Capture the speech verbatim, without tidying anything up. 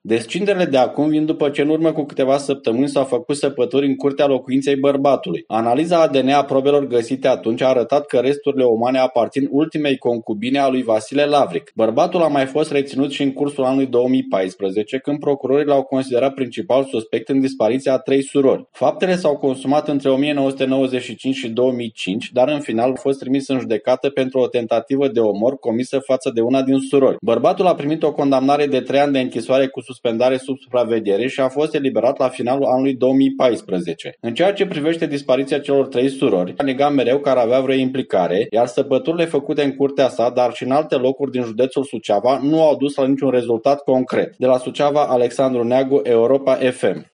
Descinderile de acum vin după ce în urmă cu câteva săptămâni s-au făcut săpături în curtea locuinței bărbatului. Analiza A D N a probelor găsite atunci a arătat că resturile umane aparțin ultimei concubine a lui Vasile Lavric. Bărbatul a mai fost reținut și în cursul anului două mii paisprezece, când procurorii l-au considerat principal suspect în dispariția a trei surori. Faptele s-au consumat între o mie nouă sute nouăzeci și cinci și două mii cinci, dar în final a fost trimis în judecată pentru o tentativă de omor comisă față de una din surori. Bărbatul a primit o condamnare de trei ani de închisoare cu suspendare sub supraveghere și a fost eliberat la finalul anului două mii paisprezece. În ceea ce privește dispariția celor trei surori, a negat mereu că ar avea vreo implicare, iar săpăturile făcute în curtea sa, dar și în alte locuri din județul Suceava, nu au dus la niciun rezultat concret. De la Suceava, Alexandru Neagu, Europa F M.